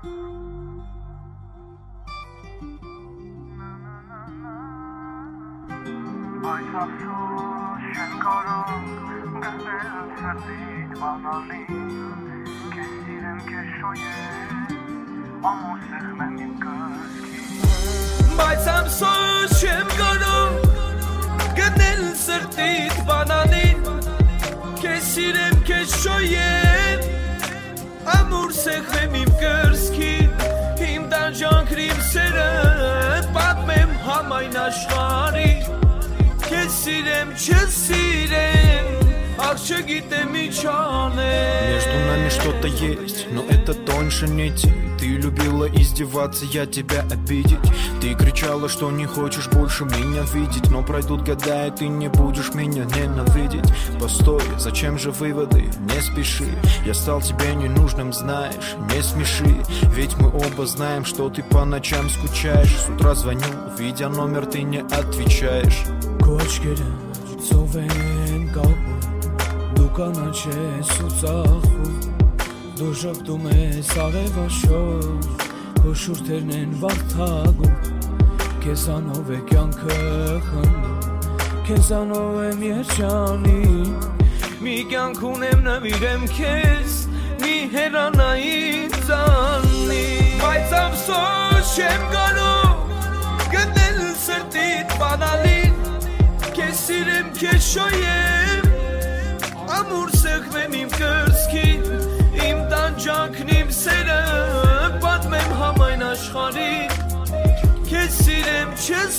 Բայց afսոս չեմ կարող գտնել սրտիդ բանալին Քեզ սիրեմ, քեզ շոյեմ ամուր սեղմեմ իմ կրծքին Բայց afsոս չեմ կարող գտնել սրտիդ բանալին Քեզ սիրեմ, քեզ շոյեմ ամուր սեղմեմ իմ կրծքին Իմ տանջանքն իմ սերը պատմեմ համայն աշխարհին Քեզ սիրեմ, չսիրեմ, ախ չգիտեմ ինչ անեմ Между нами что-то есть, но это тоньше нити Ты любила издеваться, я тебя обидеть Ты кричала, что не хочешь больше меня видеть Но пройдут года, и ты не будешь меня ненавидеть Постой, зачем же выводы, не спеши Я стал тебе ненужным, знаешь, не смеши Ведь мы оба знаем, что ты по ночам скучаешь С утра звоню, видя номер, ты не отвечаешь Կոչկերը ծով են կապում Դու կանաչ ես ու ծախում Դու ժպտում ես արևաշոր Քո շուրթերն են վարդագում Քեզանով է կյանքը խնդում Քեզանով եմ երջանին Մի կյանք ունեմ նվիրեմ քեզ Մի հերանային ծանի Բայց afsոս չեմ կարող Գտնել սրտիդ բանալին Քեզ սիրեմ, քեզ շոյեմ Ամուր սեղմեմ իմ կրծքին Իմ տանջանքն իմ սերը Պատմեմ համայն աշխարհին Քեզ սիրեմ,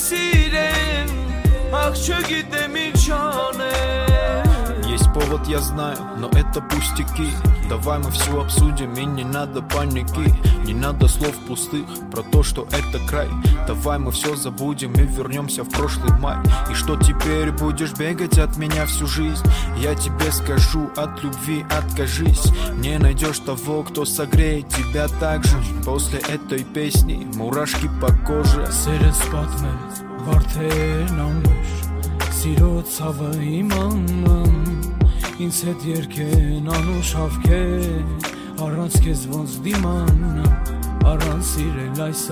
չսիրեմ Ախ չգիտեմ ինչ անեմ Есть повод, я знаю, но это пустяки Давай мы все обсудим и не надо паники Не надо слов пустых про то, что это край Давай мы все забудем и вернемся в прошлый май И что теперь будешь бегать от меня всю жизнь Я тебе скажу, от любви откажись Не найдешь того, кто согреет тебя так же После этой песни мурашки по коже Սերս պատմեց վարդեն անվեր Սիրո ցավը իմանամ Ինձ հետ երկեն անուշ հավքեր Առանց քեզ ոնց դիմանամ Առանց սիրել այս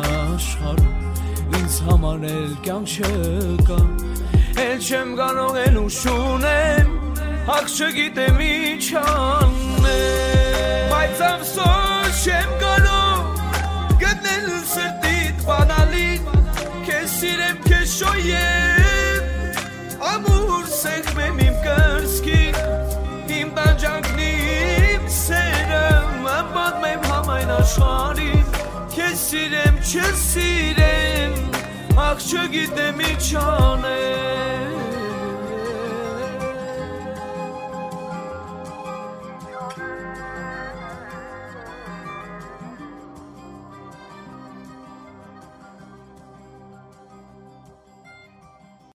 աշխարհում Ինձ համար էլ կյանք չկա Էլ չեմ կարող էլ ուշ ունեմ Ախ չգիտեմ ինչ անեմ Բայց afsոս չեմ կարող Գտնել սրտիդ բանալին Քեզ սիրեմ, քեզ շոյեմ Ամուր սեղմեմ իմ կրծքին Իմ տանջանքն իմ սերը Պատմեմ համայն աշխարհին Քեզ սիրեմ, չսիրեմ Ախ չգիտեմ ինչ անեմ